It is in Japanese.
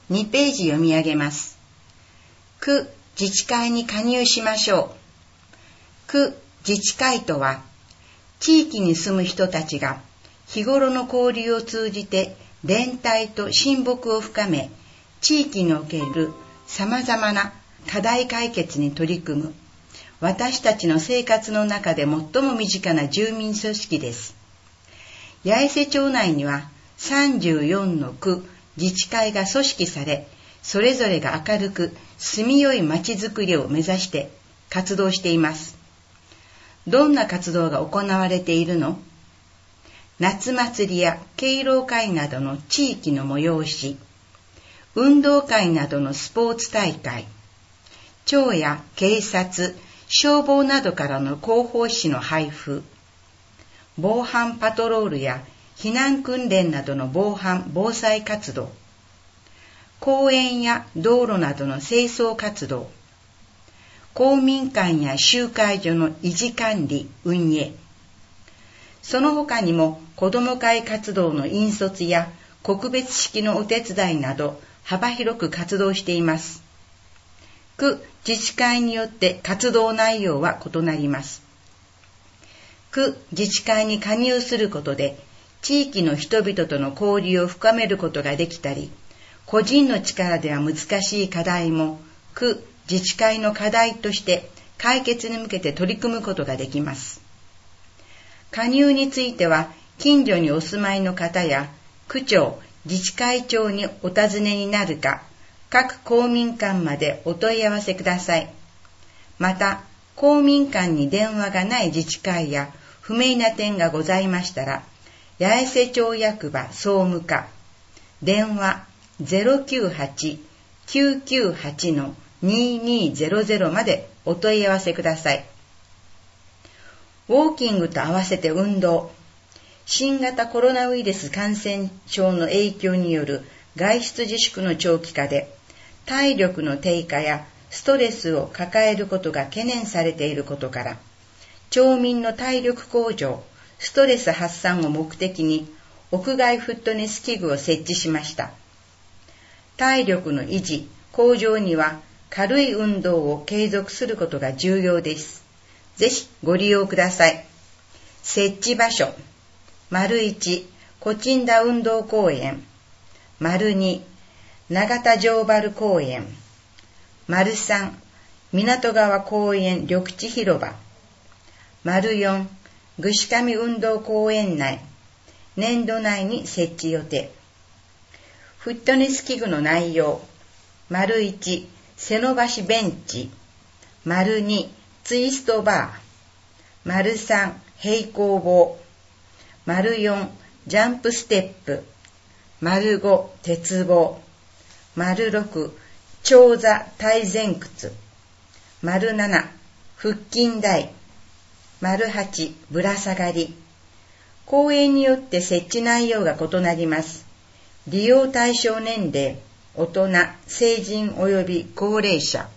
2ページ読み上げます。区自治会に加入しましょう。区自治会とは、地域に住む人たちが日頃の交流を通じて連帯と親睦を深め、地域における様々な課題解決に取り組む、私たちの生活の中で最も身近な住民組織です。八重瀬町内には34の区自治会が組織され、それぞれが明るく住みよい町づくりを目指して活動しています。どんな活動が行われているの？夏祭りや敬老会などの地域の催し、運動会などのスポーツ大会、町や警察、消防などからの広報誌の配布、防犯パトロールや避難訓練などの防犯・防災活動、公園や道路などの清掃活動、公民館や集会所の維持管理・運営、その他にも子ども会活動の引率や告別式のお手伝いなど幅広く活動しています。区自治会によって活動内容は異なります。区自治会に加入することで地域の人々との交流を深めることができたり、個人の力では難しい課題も区自治会の課題として解決に向けて取り組むことができます。加入については近所にお住まいの方や区長、自治会長にお尋ねになるか、各公民館までお問い合わせください。また、公民館に電話がない自治会や不明な点がございましたら、八重瀬町役場総務課、電話 098-998-2200 までお問い合わせください。ウォーキングと合わせて運動。新型コロナウイルス感染症の影響による外出自粛の長期化で、体力の低下やストレスを抱えることが懸念されていることから、町民の体力向上、ストレス発散を目的に屋外フットネス器具を設置しました。体力の維持、向上には軽い運動を継続することが重要です。ぜひご利用ください。設置場所、1、コチンダ運動公園、2、長田城原公園、3、港川公園緑地広場、4、ぐしかみ運動公園内、年度内に設置予定。フットネス器具の内容、1、背伸ばしベンチ、2、ツイストバー、3、平行棒、4、ジャンプステップ、5、鉄棒、6、長座体前屈、7、腹筋台、8、ぶら下がり。公園によって設置内容が異なります。利用対象年齢、大人、成人及び高齢者。